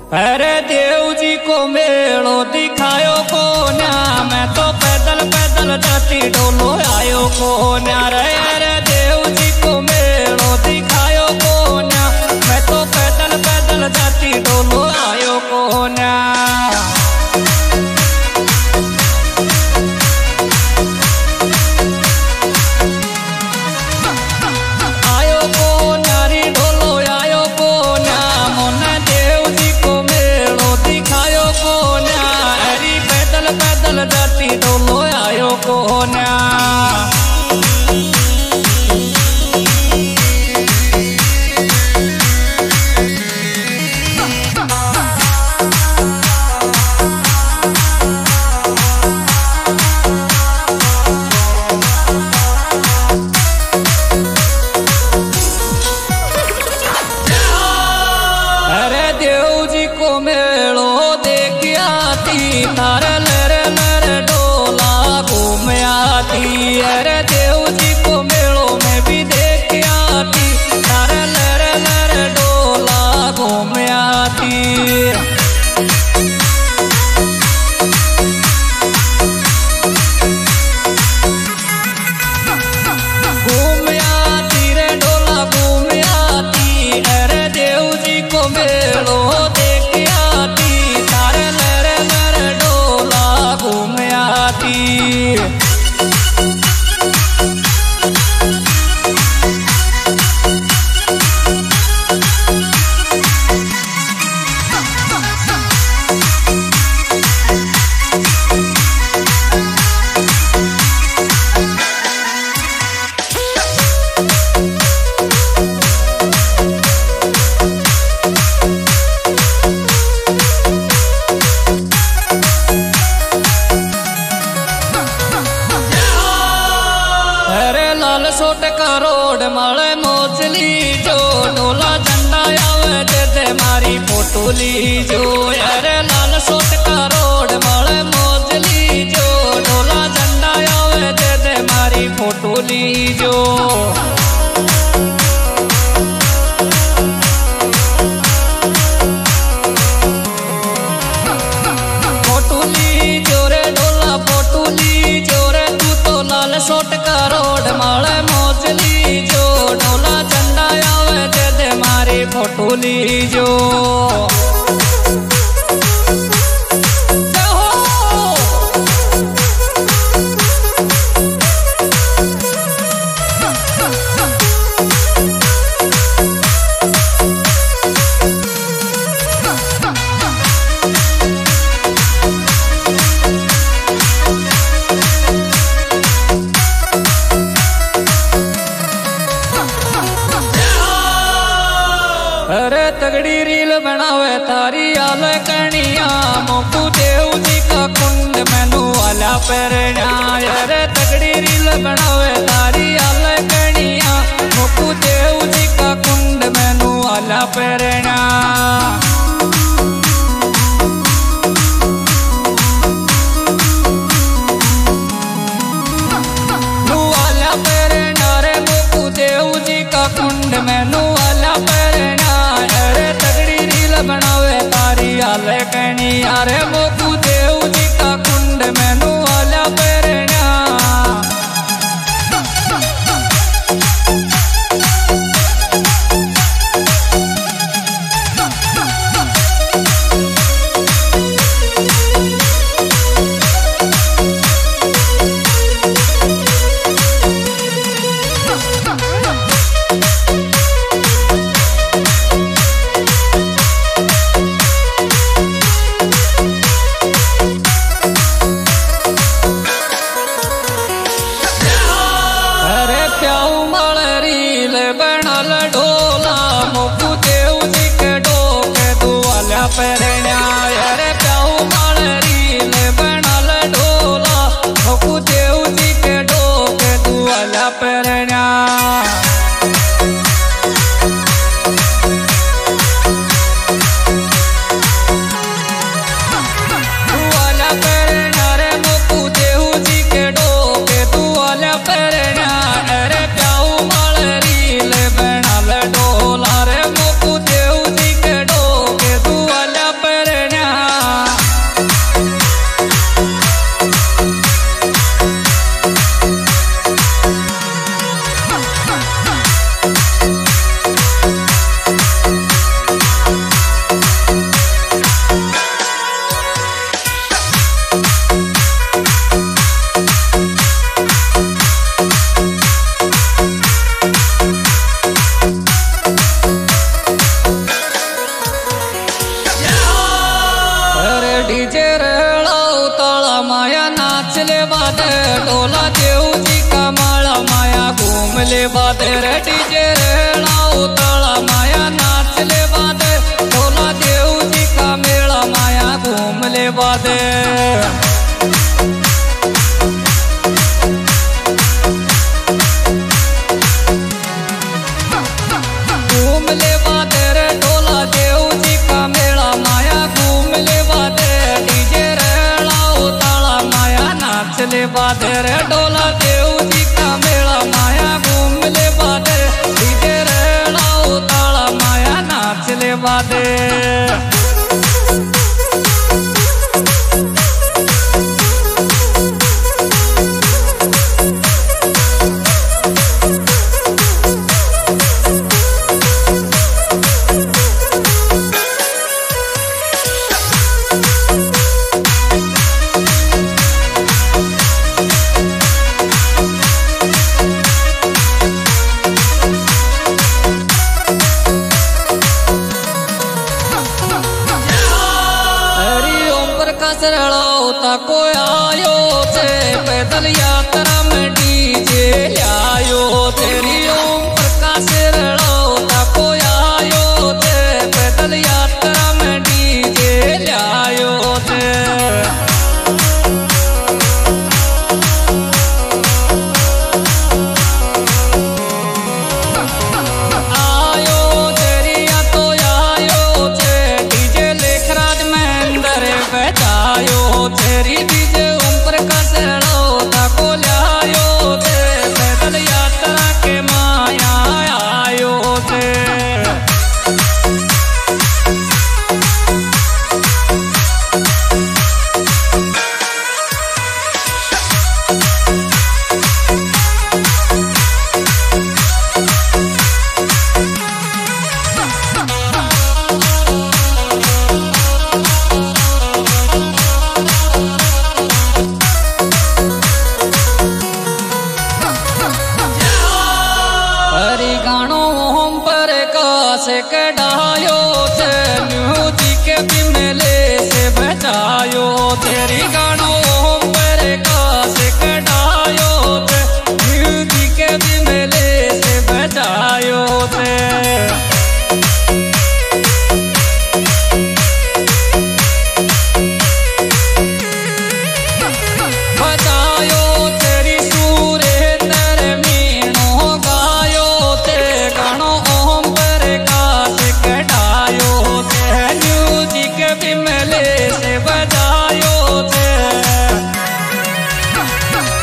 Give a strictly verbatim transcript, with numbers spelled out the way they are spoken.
अरे देव जी को मेलो दिखायो को न्या, मैं तो पैदल पैदल जाती डोलो आयो को न्या रे। अरे देव जी को मेलो दिखायो को न्या, मैं तो पैदल पैदल जाती डोलो आयो को न्या। जाती डोलो आयो को न्या। अरे देव जी को मेलो देखिया थी थारे अरे देव जी को मेलो में भी देख आती, तारे लरे लरे डोला घूम आती। घूम आती रे डोला घूम आती, अरे देव जी को मेलो देख आती, तारे लरे लरे डोला घूम आती। सोट का रोड माले मोचली जो, डोला झंडा आवे दे दे मारी फोटो ली जो। अरे लाल सोट का रोड माले मोचली जो, डोला झंडा आवे दे दे मारी फोटो ली जो। फोटो ली जो रे डोला फोटो ली जो रे, तू तो लाल सोट का रोड माले जो, डोला झंडा आवे दे दे मारी फोटो ली जो। अरे तगड़ी रील बनावे तारी आल कणिया, मोकू देव जी का कुंड मैनू वाला परना। अरे तगड़ी रील बनावे तारी आल कणिया, मोकू देव जी का कुंड मैनू वाला परना। वाला परना रे मोकू देव जी का कुंड मैनू वाला परना। बनावे तारी आल कणी, अरे मोकू देव जी का कुंड मैनू वाला परना। परना अरे प्याऊ माल रील बनल डोला, मोकू देव जी के डोक दुआला परना। दुआला परना रे मोकू देव जी के डोक दुआला परना। अरे प्याऊ माल रील बनल डोला रे, मोकू देव जी के डोक दुआला। दे ढोला देव जी का माला माया घूम ले बादे रे डीजे रेड़ा उताला माया नाच ले बादे ढोला देव जी का मेला माया घूम ले बादे ले बादे रे ढोला देव जी का मेला माया घूम ले बादे डीजे रेड़ा उताला माया नाच ले बादे सरला होता को आयो से पैदल यात्रा